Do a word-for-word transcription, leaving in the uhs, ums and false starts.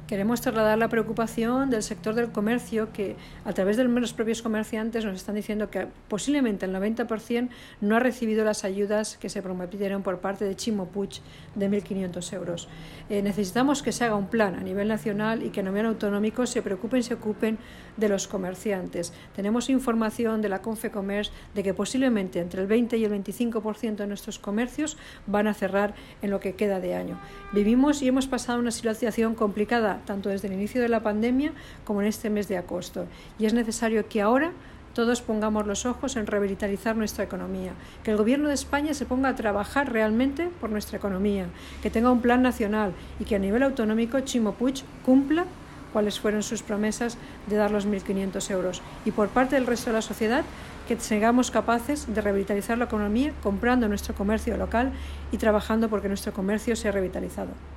Queremos trasladar la preocupación del sector del comercio que, a través de los propios comerciantes, nos están diciendo que posiblemente el noventa por ciento no ha recibido las ayudas que se prometieron por parte de Ximo Puig de mil quinientos euros. Eh, necesitamos que se haga un plan a nivel nacional y que a nivel autonómico se preocupen y se ocupen de los comerciantes. Tenemos información de la Confecomerç de que posiblemente entre el veinte y el veinticinco por ciento de nuestros comercios van a cerrar en lo que queda de año. Vivimos y hemos pasado una situación complicada tanto desde el inicio de la pandemia como en este mes de agosto. Y es necesario que ahora todos pongamos los ojos en revitalizar nuestra economía, que el Gobierno de España se ponga a trabajar realmente por nuestra economía, que tenga un plan nacional y que a nivel autonómico Ximo Puig cumpla cuáles fueron sus promesas de dar los mil quinientos euros. Y por parte del resto de la sociedad, que seamos capaces de revitalizar la economía comprando nuestro comercio local y trabajando porque nuestro comercio sea revitalizado.